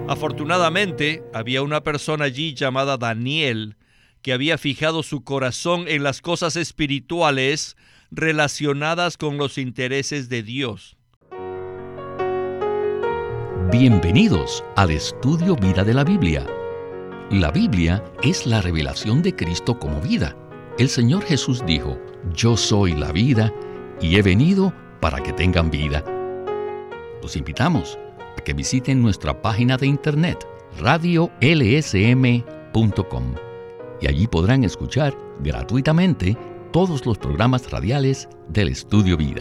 Afortunadamente, había una persona allí llamada Daniel que había fijado su corazón en las cosas espirituales relacionadas con los intereses de Dios. Bienvenidos al estudio Vida de la Biblia. La Biblia es la revelación de Cristo como vida. El Señor Jesús dijo: "Yo soy la vida y he venido para que tengan vida". Los invitamos a que visiten nuestra página de internet radiolsm.com y allí podrán escuchar gratuitamente todos los programas radiales del Estudio Vida.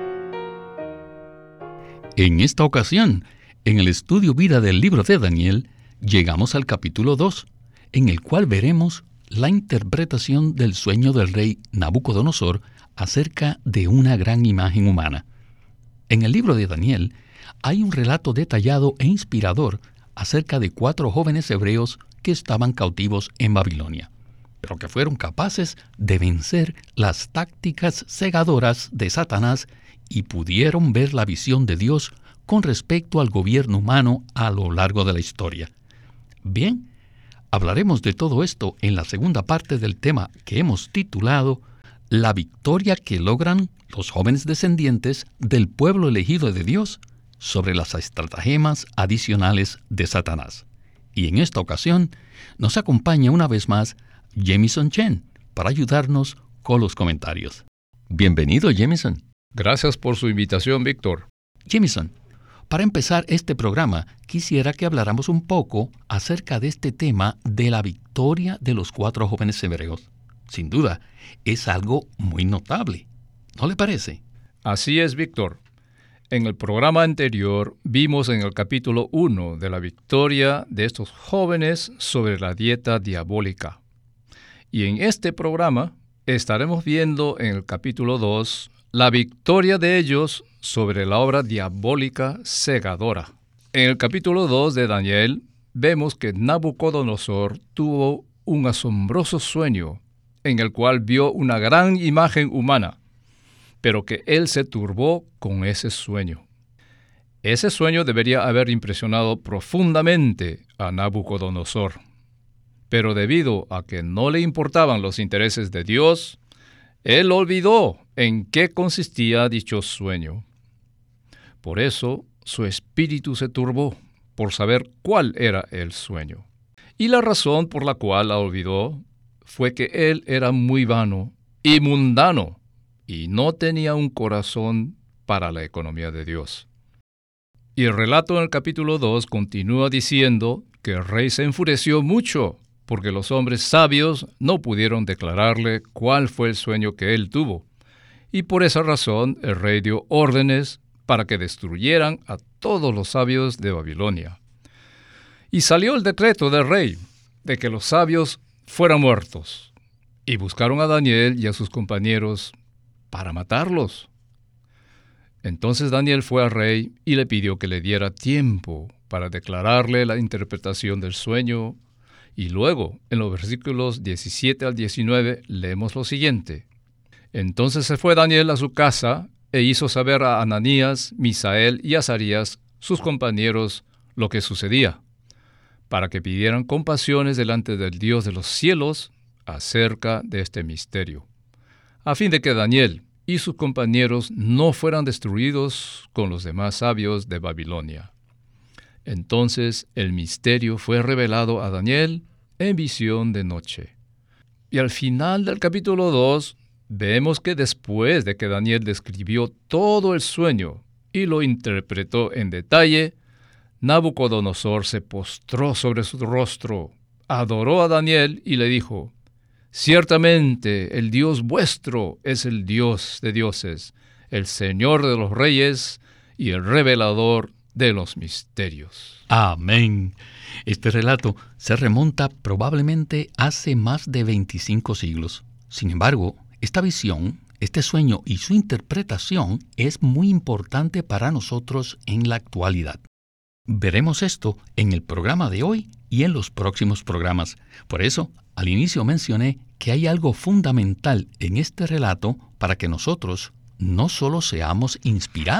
En esta ocasión, en el Estudio Vida del libro de Daniel, llegamos al capítulo 2, en el cual veremos la interpretación del sueño del rey Nabucodonosor acerca de una gran imagen humana. En el libro de Daniel hay un relato detallado e inspirador acerca de 4 jóvenes hebreos que estaban cautivos en Babilonia, pero que fueron capaces de vencer las tácticas cegadoras de Satanás y pudieron ver la visión de Dios con respecto al gobierno humano a lo largo de la historia. Bien, hablaremos de todo esto en la segunda parte del tema que hemos titulado La victoria que logran los jóvenes descendientes del pueblo elegido de Dios sobre las estratagemas adicionales de Satanás. Y en esta ocasión nos acompaña una vez más Jamison Chen para ayudarnos con los comentarios. Bienvenido, Jamison. Gracias por su invitación, Víctor. Jamison, para empezar este programa, quisiera que habláramos un poco acerca de este tema de la victoria de los 4 jóvenes hebreos. Sin duda, es algo muy notable, ¿no le parece? Así es, Víctor. En el programa anterior vimos en el capítulo 1 de la victoria de estos jóvenes sobre la dieta diabólica. Y en este programa estaremos viendo en el capítulo 2 la victoria de ellos sobre la obra diabólica cegadora. En el capítulo 2 de Daniel vemos que Nabucodonosor tuvo un asombroso sueño en el cual vio una gran imagen humana, pero que él se turbó con ese sueño. Ese sueño debería haber impresionado profundamente a Nabucodonosor, pero debido a que no le importaban los intereses de Dios, él olvidó en qué consistía dicho sueño. Por eso, su espíritu se turbó por saber cuál era el sueño. Y la razón por la cual la olvidó fue que él era muy vano y mundano y no tenía un corazón para la economía de Dios. Y el relato en el capítulo 2 continúa diciendo que el rey se enfureció mucho porque los hombres sabios no pudieron declararle cuál fue el sueño que él tuvo. Y por esa razón el rey dio órdenes para que destruyeran a todos los sabios de Babilonia. Y salió el decreto del rey de que los sabios fueran muertos. Y buscaron a Daniel y a sus compañeros para matarlos. Entonces Daniel fue al rey y le pidió que le diera tiempo para declararle la interpretación del sueño. Y luego, en los versículos 17 al 19, leemos lo siguiente. Entonces se fue Daniel a su casa e hizo saber a Ananías, Misael y Azarías, sus compañeros, lo que sucedía, para que pidieran compasiones delante del Dios de los cielos acerca de este misterio, a fin de que Daniel y sus compañeros no fueran destruidos con los demás sabios de Babilonia. Entonces el misterio fue revelado a Daniel en visión de noche. Y al final del capítulo 2, vemos que después de que Daniel describió todo el sueño y lo interpretó en detalle, Nabucodonosor se postró sobre su rostro, adoró a Daniel y le dijo: «Ciertamente el Dios vuestro es el Dios de dioses, el Señor de los reyes y el revelador de los misterios». Amén. Este relato se remonta probablemente hace más de 25 siglos. Sin embargo, esta visión, este sueño y su interpretación es muy importante para nosotros en la actualidad. Veremos esto en el programa de hoy y en los próximos programas. Por eso, al inicio mencioné que hay algo fundamental en este relato para que nosotros no solo seamos inspirados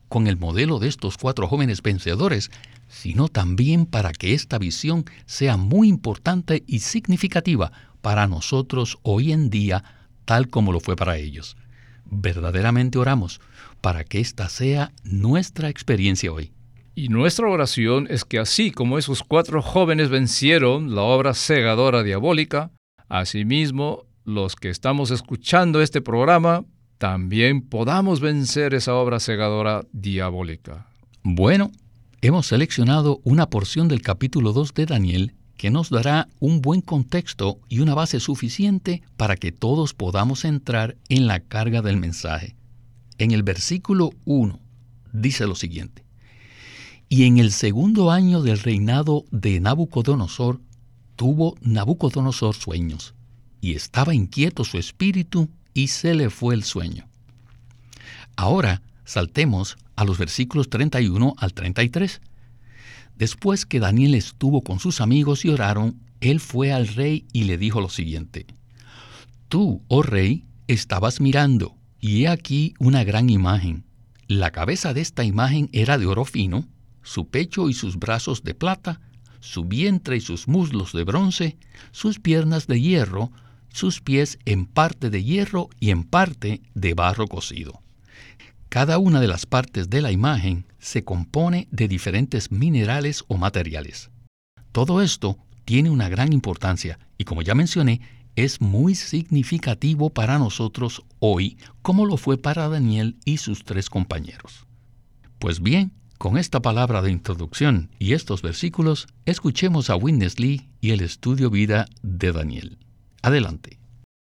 con el modelo de estos 4 jóvenes vencedores, sino también para que esta visión sea muy importante y significativa para nosotros hoy en día, tal como lo fue para ellos. Verdaderamente oramos para que esta sea nuestra experiencia hoy. Y nuestra oración es que así como esos 4 jóvenes vencieron la obra cegadora diabólica, asimismo los que estamos escuchando este programa también podamos vencer esa obra cegadora diabólica. Bueno, hemos seleccionado una porción del capítulo 2 de Daniel que nos dará un buen contexto y una base suficiente para que todos podamos entrar en la carga del mensaje. En el versículo 1 dice lo siguiente: Y en el 2º año del reinado de Nabucodonosor, tuvo Nabucodonosor sueños, y estaba inquieto su espíritu, y se le fue el sueño. Ahora saltemos a los versículos 31 al 33. Después que Daniel estuvo con sus amigos y oraron, él fue al rey y le dijo lo siguiente: Tú, oh rey, estabas mirando, y he aquí una gran imagen. La cabeza de esta imagen era de oro fino, su pecho y sus brazos de plata, su vientre y sus muslos de bronce, sus piernas de hierro, sus pies en parte de hierro y en parte de barro cocido. Cada una de las partes de la imagen se compone de diferentes minerales o materiales. Todo esto tiene una gran importancia y, como ya mencioné, es muy significativo para nosotros hoy, como lo fue para Daniel y sus 3 compañeros. Pues bien, con esta palabra de introducción y estos versículos, escuchemos a Witness Lee y el estudio vida de Daniel. Adelante.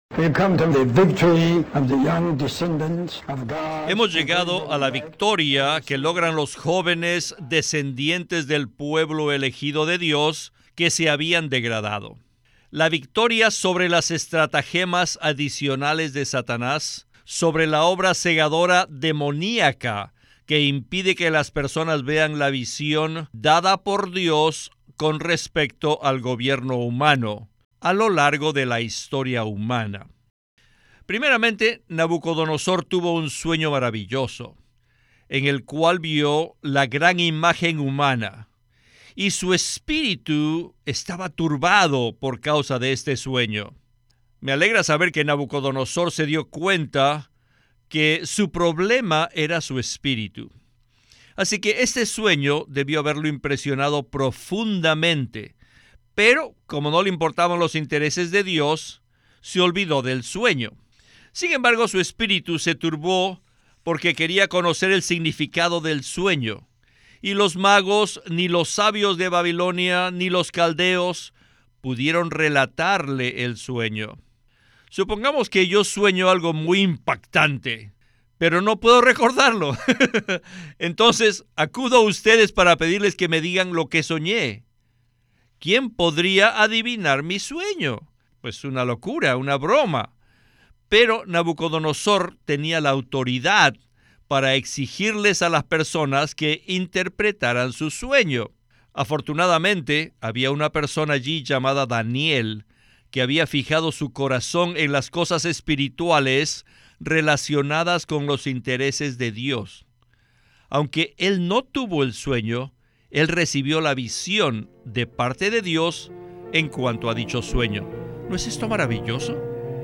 Hemos llegado a la victoria que logran los jóvenes descendientes del pueblo elegido de Dios que se habían degradado. La victoria sobre las estratagemas adicionales de Satanás, sobre la obra cegadora demoníaca que impide que las personas vean la visión dada por Dios con respecto al gobierno humano a lo largo de la historia humana. Primeramente, Nabucodonosor tuvo un sueño maravilloso, en el cual vio la gran imagen humana, y su espíritu estaba turbado por causa de este sueño. Me alegra saber que Nabucodonosor se dio cuenta que su problema era su espíritu. Así que este sueño debió haberlo impresionado profundamente, pero como no le importaban los intereses de Dios, se olvidó del sueño. Sin embargo, su espíritu se turbó porque quería conocer el significado del sueño. Y los magos, ni los sabios de Babilonia, ni los caldeos pudieron relatarle el sueño. Supongamos que yo sueño algo muy impactante, pero no puedo recordarlo. Entonces, acudo a ustedes para pedirles que me digan lo que soñé. ¿Quién podría adivinar mi sueño? Pues una locura, una broma. Pero Nabucodonosor tenía la autoridad para exigirles a las personas que interpretaran su sueño. Afortunadamente, había una persona allí llamada Daniel, que había fijado su corazón en las cosas espirituales relacionadas con los intereses de Dios. Aunque él no tuvo el sueño, él recibió la visión de parte de Dios en cuanto a dicho sueño. ¿No es esto maravilloso?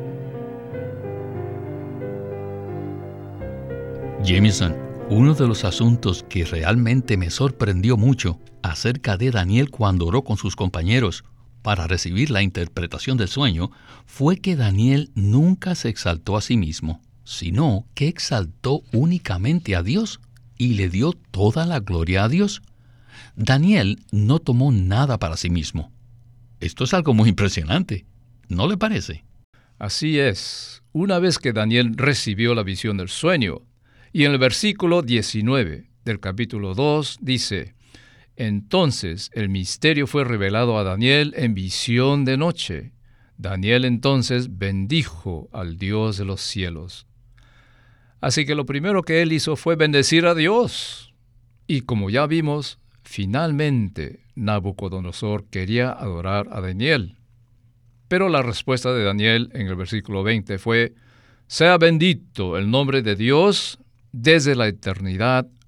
Jameson, uno de los asuntos que realmente me sorprendió mucho acerca de Daniel cuando oró con sus compañeros para recibir la interpretación del sueño fue que Daniel nunca se exaltó a sí mismo, sino que exaltó únicamente a Dios y le dio toda la gloria a Dios. Daniel no tomó nada para sí mismo. Esto es algo muy impresionante, ¿no le parece? Así es. Una vez que Daniel recibió la visión del sueño, y en el versículo 19 del capítulo 2 dice: Entonces el misterio fue revelado a Daniel en visión de noche. Daniel entonces bendijo al Dios de los cielos. Así que lo primero que él hizo fue bendecir a Dios. Y como ya vimos, finalmente Nabucodonosor quería adorar a Daniel. Pero la respuesta de Daniel en el versículo 20 fue: Sea bendito el nombre de Dios desde la eternidad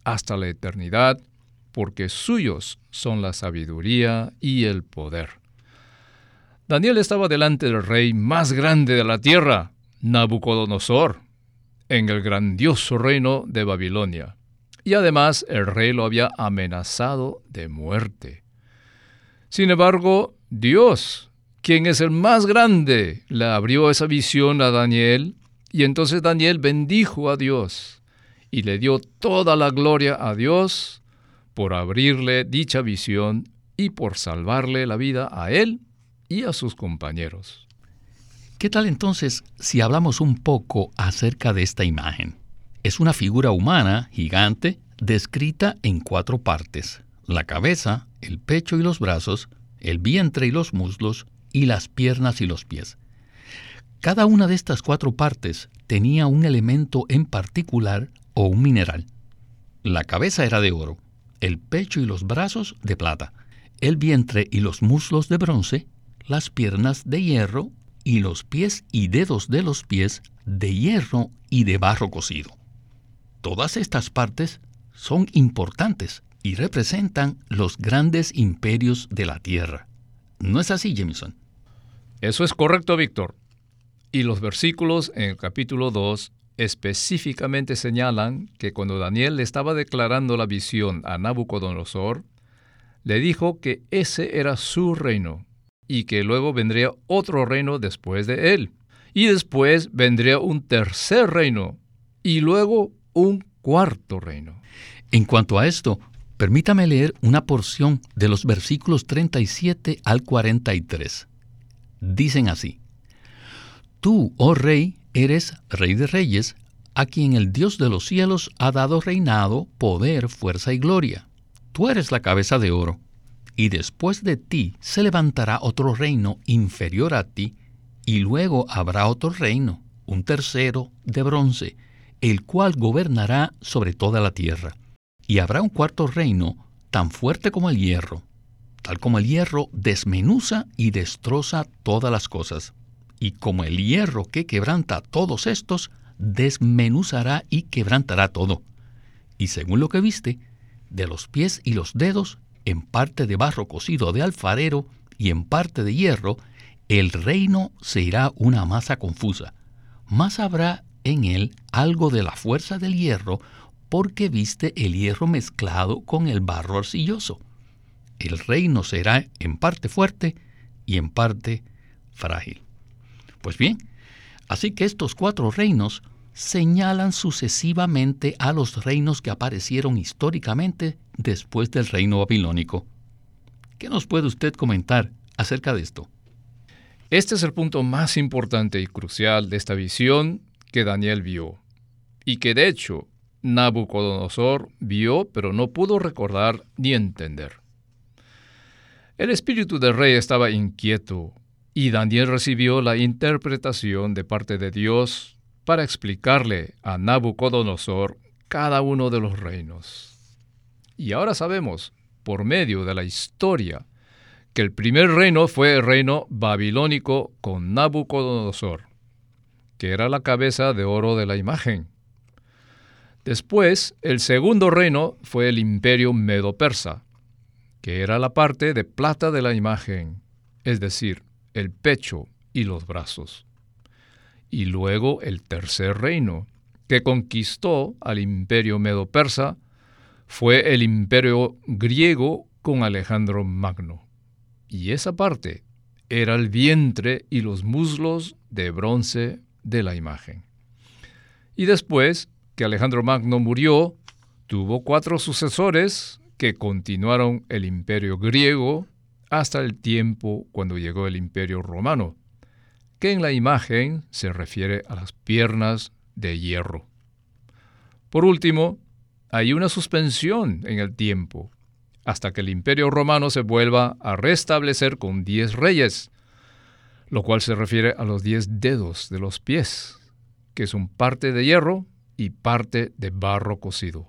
hasta la eternidad, porque suyos son la sabiduría y el poder. Daniel estaba delante del rey más grande de la tierra, Nabucodonosor, en el grandioso reino de Babilonia. Y además el rey lo había amenazado de muerte. Sin embargo, Dios, quien es el más grande, le abrió esa visión a Daniel, y entonces Daniel bendijo a Dios y le dio toda la gloria a Dios por abrirle dicha visión y por salvarle la vida a él y a sus compañeros. ¿Qué tal entonces si hablamos un poco acerca de esta imagen? Es una figura humana gigante descrita en 4 partes: la cabeza, el pecho y los brazos, el vientre y los muslos, y las piernas y los pies. Cada una de estas 4 partes tenía un elemento en particular o un mineral. La cabeza era de oro, el pecho y los brazos de plata, el vientre y los muslos de bronce, las piernas de hierro y los pies y dedos de los pies de hierro y de barro cocido. Todas estas partes son importantes y representan los grandes imperios de la tierra. ¿No es así, Jameson? Eso es correcto, Víctor. Y los versículos en el capítulo 2 específicamente señalan que cuando Daniel le estaba declarando la visión a Nabucodonosor, le dijo que ese era su reino y que luego vendría otro reino después de él. Y después vendría un tercer reino y luego un cuarto reino. En cuanto a esto, permítame leer una porción de los versículos 37 al 43. Dicen así: Tú, oh rey, eres rey de reyes, a quien el Dios de los cielos ha dado reinado, poder, fuerza y gloria. Tú eres la cabeza de oro, y después de ti se levantará otro reino inferior a ti, y luego habrá otro reino, un tercero, de bronce, el cual gobernará sobre toda la tierra. Y habrá un cuarto reino, tan fuerte como el hierro, tal como el hierro desmenuza y destroza todas las cosas. Y como el hierro que quebranta todos estos, desmenuzará y quebrantará todo. Y según lo que viste, de los pies y los dedos, en parte de barro cocido de alfarero y en parte de hierro, el reino será una masa confusa. Mas habrá en él algo de la fuerza del hierro, porque viste el hierro mezclado con el barro arcilloso. El reino será en parte fuerte y en parte frágil. Pues bien, así que estos 4 reinos señalan sucesivamente a los reinos que aparecieron históricamente después del reino babilónico. ¿Qué nos puede usted comentar acerca de esto? Este es el punto más importante y crucial de esta visión que Daniel vio, y que de hecho Nabucodonosor vio, pero no pudo recordar ni entender. El espíritu del rey estaba inquieto, y Daniel recibió la interpretación de parte de Dios para explicarle a Nabucodonosor cada uno de los reinos. Y ahora sabemos, por medio de la historia, que el primer reino fue el reino babilónico con Nabucodonosor, que era la cabeza de oro de la imagen. Después, el segundo reino fue el imperio medo-persa, que era la parte de plata de la imagen, es decir, el pecho y los brazos. Y luego el tercer reino, que conquistó al imperio medo-persa, fue el imperio griego con Alejandro Magno. Y esa parte era el vientre y los muslos de bronce de la imagen. Y después que Alejandro Magno murió, tuvo 4 sucesores que continuaron el imperio griego hasta el tiempo cuando llegó el imperio romano, que en la imagen se refiere a las piernas de hierro. Por último, hay una suspensión en el tiempo, hasta que el imperio romano se vuelva a restablecer con 10 reyes, lo cual se refiere a los 10 dedos de los pies, que son parte de hierro y parte de barro cocido.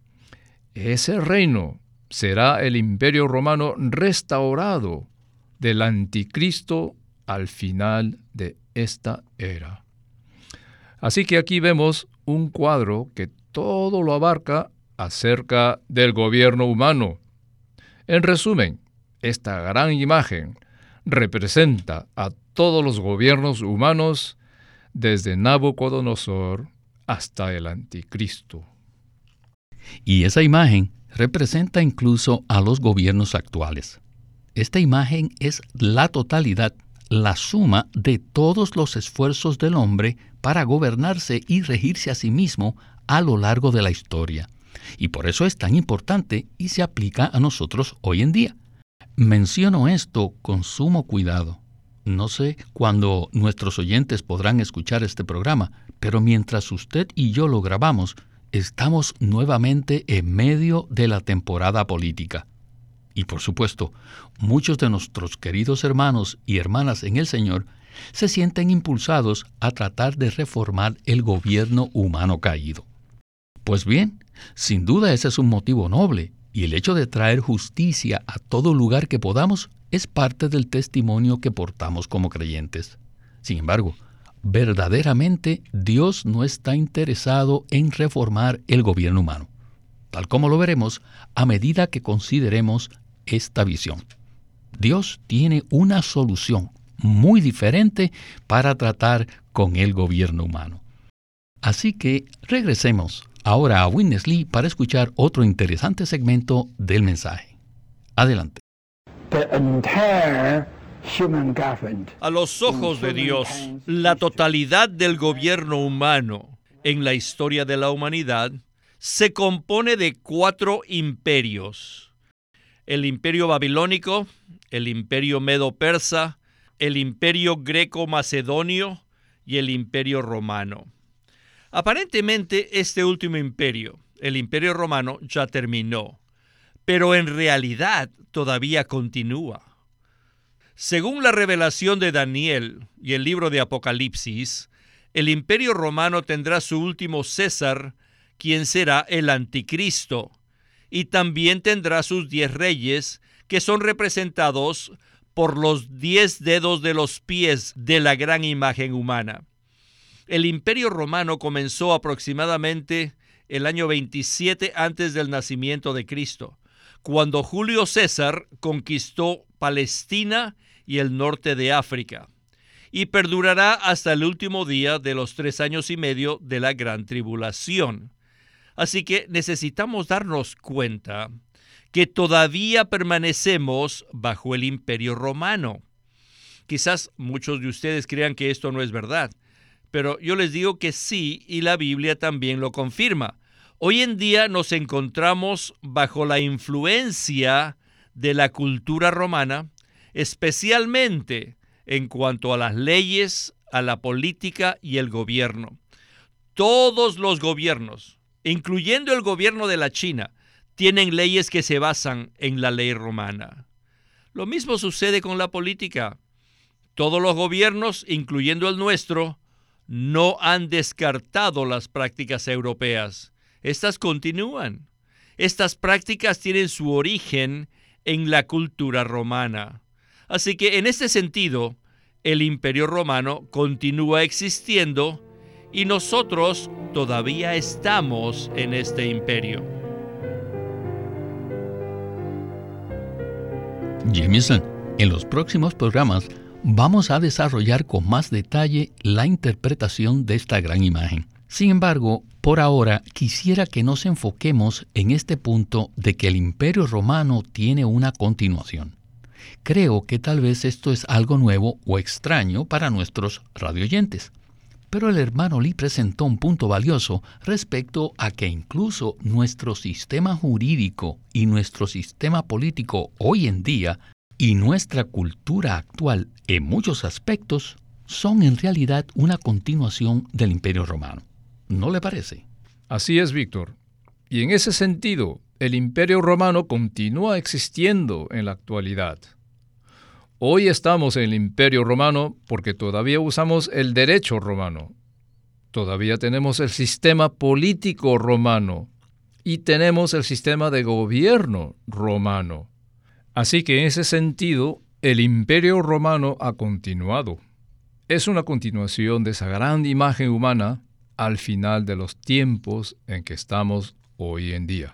Ese reino será el imperio romano restaurado del anticristo al final de esta era. Así que aquí vemos un cuadro que todo lo abarca acerca del gobierno humano. En resumen, esta gran imagen representa a todos los gobiernos humanos desde Nabucodonosor hasta el Anticristo. Y esa imagen representa incluso a los gobiernos actuales. Esta imagen es la totalidad, la suma de todos los esfuerzos del hombre para gobernarse y regirse a sí mismo a lo largo de la historia. Y por eso es tan importante y se aplica a nosotros hoy en día. Menciono esto con sumo cuidado. No sé cuándo nuestros oyentes podrán escuchar este programa, pero mientras usted y yo lo grabamos, estamos nuevamente en medio de la temporada política. Y por supuesto, muchos de nuestros queridos hermanos y hermanas en el Señor se sienten impulsados a tratar de reformar el gobierno humano caído. Pues bien, sin duda ese es un motivo noble, y el hecho de traer justicia a todo lugar que podamos es parte del testimonio que portamos como creyentes. Sin embargo, verdaderamente Dios no está interesado en reformar el gobierno humano, tal como lo veremos a medida que consideremos esta visión. Dios tiene una solución muy diferente para tratar con el gobierno humano. Así que regresemos ahora a Witness Lee para escuchar otro interesante segmento del mensaje. Adelante. A los ojos de Dios, la totalidad del gobierno humano en la historia de la humanidad se compone de 4 imperios: el imperio babilónico, el imperio medo-persa, el imperio greco-macedonio y el imperio romano. Aparentemente, este último imperio, el imperio romano, ya terminó, pero en realidad todavía continúa. Según la revelación de Daniel y el libro de Apocalipsis, el imperio romano tendrá su último César, quien será el anticristo, y también tendrá sus 10 reyes, que son representados por los 10 dedos de los pies de la gran imagen humana. El imperio romano comenzó aproximadamente el año 27 antes del nacimiento de Cristo, cuando Julio César conquistó Palestina y el norte de África, y perdurará hasta el último día de los 3 años y medio de la Gran Tribulación. Así que necesitamos darnos cuenta que todavía permanecemos bajo el imperio romano. Quizás muchos de ustedes crean que esto no es verdad, pero yo les digo que sí, y la Biblia también lo confirma. Hoy en día nos encontramos bajo la influencia de la cultura romana, especialmente en cuanto a las leyes, a la política y el gobierno. Todos los gobiernos, incluyendo el gobierno de la China, tienen leyes que se basan en la ley romana. Lo mismo sucede con la política. Todos los gobiernos, incluyendo el nuestro, no han descartado las prácticas europeas. Estas continúan. Estas prácticas tienen su origen en la cultura romana. Así que en este sentido, el Imperio Romano continúa existiendo y nosotros todavía estamos en este imperio. Jameson, en los próximos programas vamos a desarrollar con más detalle la interpretación de esta gran imagen. Sin embargo, por ahora quisiera que nos enfoquemos en este punto de que el Imperio Romano tiene una continuación. Creo que tal vez esto es algo nuevo o extraño para nuestros radioyentes. Pero el hermano Lee presentó un punto valioso respecto a que incluso nuestro sistema jurídico y nuestro sistema político hoy en día y nuestra cultura actual en muchos aspectos son en realidad una continuación del Imperio Romano. ¿No le parece? Así es, Víctor. Y en ese sentido, el Imperio Romano continúa existiendo en la actualidad. Hoy estamos en el Imperio Romano porque todavía usamos el derecho romano. Todavía tenemos el sistema político romano y tenemos el sistema de gobierno romano. Así que en ese sentido, el Imperio Romano ha continuado. Es una continuación de esa gran imagen humana al final de los tiempos en que estamos hoy en día.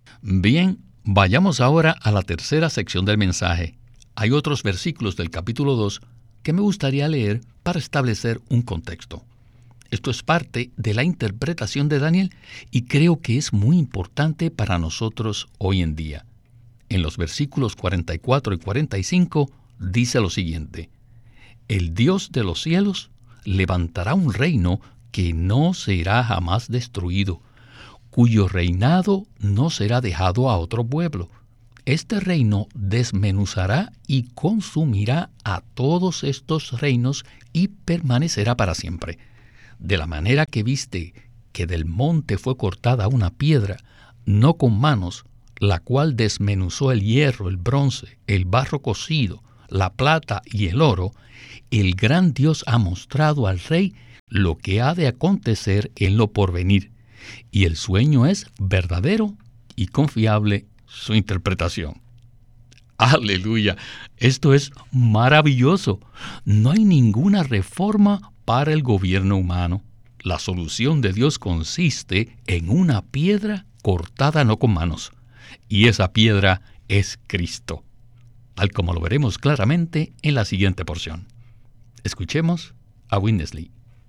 Bien, vayamos ahora a la tercera sección del mensaje. Hay otros versículos del capítulo 2 que me gustaría leer para establecer un contexto. Esto es parte de la interpretación de Daniel y creo que es muy importante para nosotros hoy en día. En los versículos 44 y 45 dice lo siguiente: El Dios de los cielos levantará un reino que no será jamás destruido, cuyo reinado no será dejado a otro pueblo. Este reino desmenuzará y consumirá a todos estos reinos y permanecerá para siempre. De la manera que viste que del monte fue cortada una piedra, no con manos, la cual desmenuzó el hierro, el bronce, el barro cocido, la plata y el oro, el gran Dios ha mostrado al rey lo que ha de acontecer en lo porvenir, y el sueño es verdadero y confiable su interpretación. ¡Aleluya! Esto es maravilloso. No hay ninguna reforma para el gobierno humano. La solución de Dios consiste en una piedra cortada no con manos, y esa piedra es Cristo, tal como lo veremos claramente en la siguiente porción. Escuchemos a Winnesley.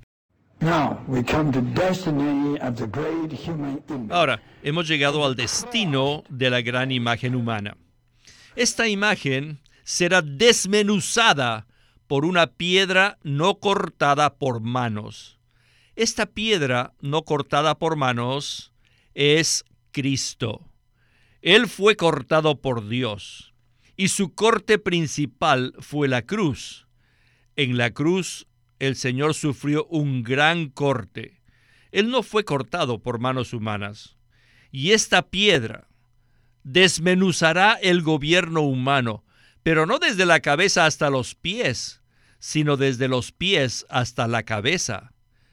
Ahora, hemos llegado al destino de la gran imagen humana. Esta imagen será desmenuzada por una piedra no cortada por manos. Esta piedra no cortada por manos es Cristo. Él fue cortado por Dios, y su corte principal fue la cruz. En la cruz, el Señor sufrió un gran corte. Él no fue cortado por manos humanas. Y esta piedra desmenuzará el gobierno humano, pero no desde la cabeza hasta los pies, sino desde los pies hasta la cabeza,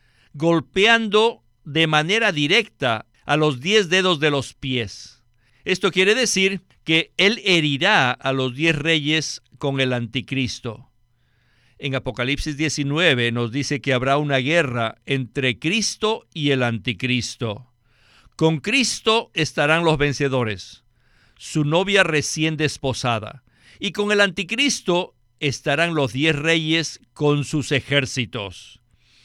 golpeando de manera directa a los 10 dedos de los pies. Esto quiere decir que Él herirá a los 10 reyes con el anticristo. En Apocalipsis 19 nos dice que habrá una guerra entre Cristo y el anticristo. Con Cristo estarán los vencedores, su novia recién desposada, y con el anticristo estarán los 10 reyes con sus ejércitos.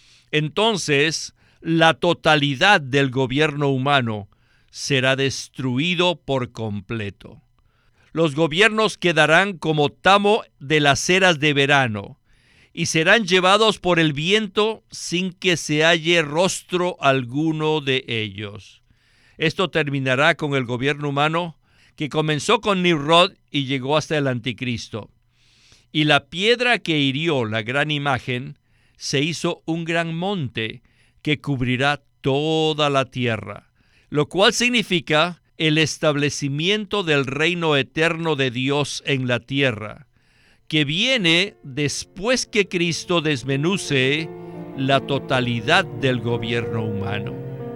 Entonces, la totalidad del gobierno humano será destruido por completo. Los gobiernos quedarán como tamo de las eras de verano, y serán llevados por el viento sin que se halle rostro alguno de ellos. Esto terminará con el gobierno humano que comenzó con Nimrod y llegó hasta el anticristo. Y la piedra que hirió la gran imagen se hizo un gran monte que cubrirá toda la tierra, lo cual significa el establecimiento del reino eterno de Dios en la tierra, que viene después que Cristo desmenuce la totalidad del gobierno humano.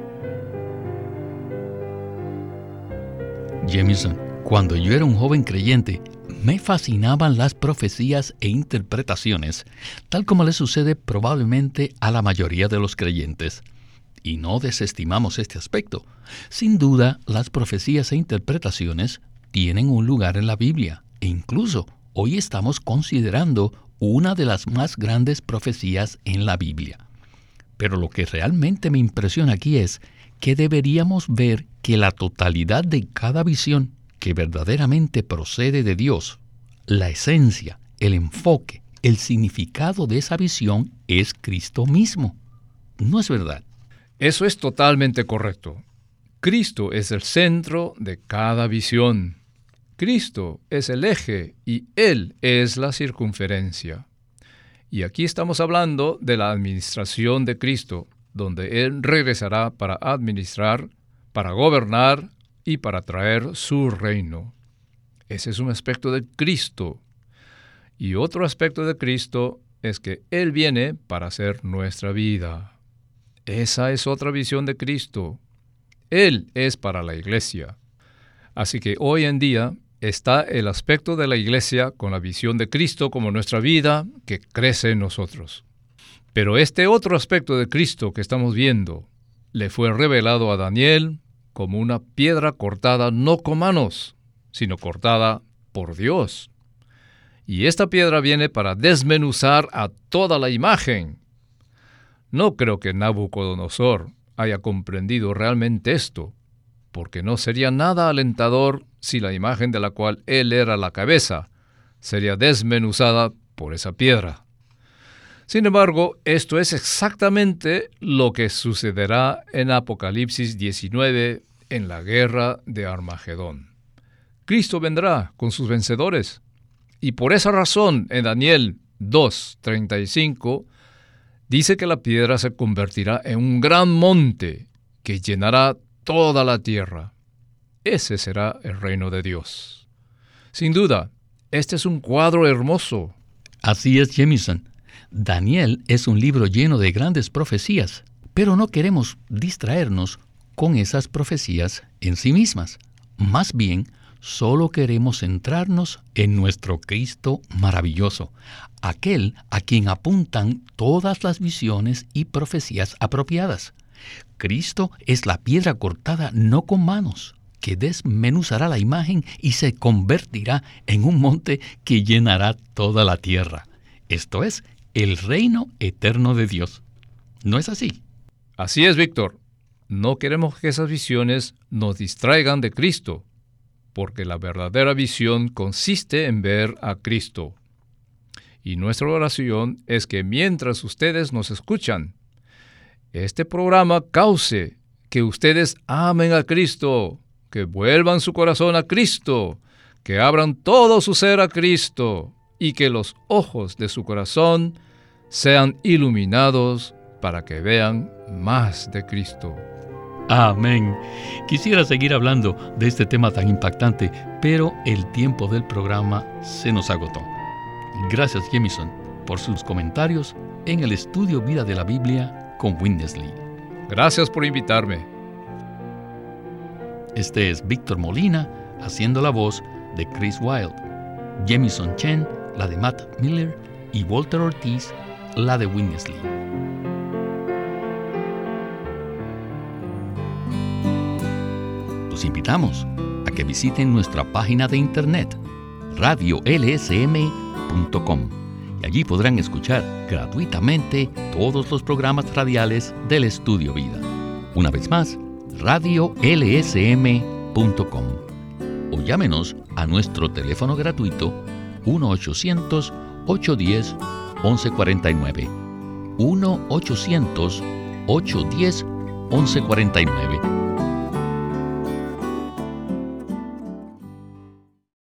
Jameson, cuando yo era un joven creyente, me fascinaban las profecías e interpretaciones, tal como le sucede probablemente a la mayoría de los creyentes. Y no desestimamos este aspecto. Sin duda, las profecías e interpretaciones tienen un lugar en la Biblia, e incluso hoy estamos considerando una de las más grandes profecías en la Biblia. Pero lo que realmente me impresiona aquí es que deberíamos ver que la totalidad de cada visión que verdaderamente procede de Dios, la esencia, el enfoque, el significado de esa visión es Cristo mismo. ¿No es verdad? Eso es totalmente correcto. Cristo es el centro de cada visión. Cristo es el eje y Él es la circunferencia. Y aquí estamos hablando de la administración de Cristo, donde Él regresará para administrar, para gobernar y para traer su reino. Ese es un aspecto de Cristo. Y otro aspecto de Cristo es que Él viene para hacer nuestra vida. Esa es otra visión de Cristo. Él es para la iglesia. Así que hoy en día está el aspecto de la iglesia con la visión de Cristo como nuestra vida que crece en nosotros. Pero este otro aspecto de Cristo que estamos viendo le fue revelado a Daniel, como una piedra cortada no con manos, sino cortada por Dios. Y esta piedra viene para desmenuzar a toda la imagen. No creo que Nabucodonosor haya comprendido realmente esto, porque no sería nada alentador si la imagen de la cual él era la cabeza sería desmenuzada por esa piedra. Sin embargo, esto es exactamente lo que sucederá en Apocalipsis 19 en la guerra de Armagedón. Cristo vendrá con sus vencedores, y por esa razón en Daniel 2:35 dice que la piedra se convertirá en un gran monte que llenará toda la tierra. Ese será el reino de Dios. Sin duda, este es un cuadro hermoso. Así es, Jamison. Daniel es un libro lleno de grandes profecías, pero no queremos distraernos con esas profecías en sí mismas. Más bien, solo queremos centrarnos en nuestro Cristo maravilloso, aquel a quien apuntan todas las visiones y profecías apropiadas. Cristo es la piedra cortada no con manos, que desmenuzará la imagen y se convertirá en un monte que llenará toda la tierra. Esto es, el reino eterno de Dios. ¿No es así? Así es, Víctor. No queremos que esas visiones nos distraigan de Cristo, porque la verdadera visión consiste en ver a Cristo. Y nuestra oración es que mientras ustedes nos escuchan, este programa cause que ustedes amen a Cristo, que vuelvan su corazón a Cristo, que abran todo su ser a Cristo, y que los ojos de su corazón sean iluminados para que vean más de Cristo. Amén. Quisiera seguir hablando de este tema tan impactante, pero el tiempo del programa se nos agotó. Gracias, Jamison, por sus comentarios en el estudio Vida de la Biblia con Witness Lee. Gracias por invitarme. Este es Víctor Molina haciendo la voz de Chris Wilde, Jamison Chen la de Matt Miller y Walter Ortiz la de Witness Lee. Los invitamos a que visiten nuestra página de internet radiolsm.com y allí podrán escuchar gratuitamente todos los programas radiales del Estudio Vida. Una vez más, radiolsm.com o llámenos a nuestro teléfono gratuito 1-800-810-1149 1-800-810-1149